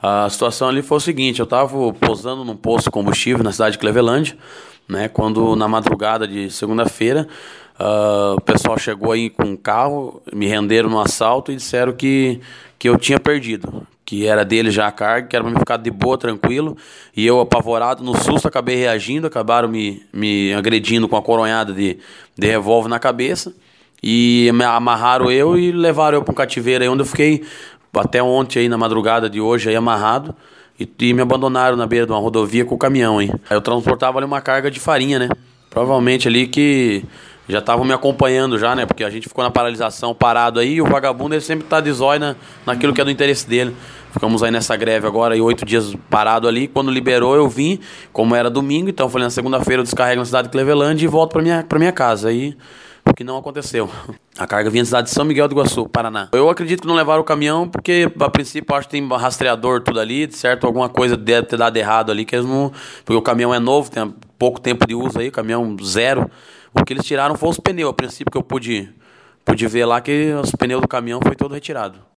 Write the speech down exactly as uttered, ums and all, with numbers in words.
A situação ali foi o seguinte, eu estava posando num posto de combustível na cidade de Clevelândia, né, quando na madrugada de segunda-feira, uh, o pessoal chegou aí com um carro, me renderam no assalto e disseram que, que eu tinha perdido, que era dele já a carga, que era para me ficar de boa, tranquilo, e eu apavorado, no susto, acabei reagindo, acabaram me, me agredindo com a coronhada de, de revólver na cabeça, e me amarraram eu e levaram eu para um cativeiro aí, onde eu fiquei até ontem, aí na madrugada de hoje, aí amarrado, e, e me abandonaram na beira de uma rodovia com o caminhão, hein. Aí eu transportava ali uma carga de farinha, né, provavelmente ali que já estavam me acompanhando já, né, porque a gente ficou na paralisação parado aí, e o vagabundo ele sempre tá de zóio na, naquilo que é do interesse dele. Ficamos aí nessa greve agora, aí oito dias parado ali, quando liberou eu vim, como era domingo, então eu falei, na segunda-feira eu descarrego na cidade de Clevelândia e volto pra minha, pra minha casa, aí o que não aconteceu. A carga vinha da cidade de São Miguel do Iguaçu, Paraná. Eu acredito que não levaram o caminhão, porque a princípio acho que tem rastreador tudo ali, certo? Alguma coisa deve ter dado errado ali, que eles não... Porque o caminhão é novo, tem pouco tempo de uso aí, caminhão zero. O que eles tiraram foi os pneus, a princípio que eu pude, pude ver lá, que os pneus do caminhão foi todo retirado.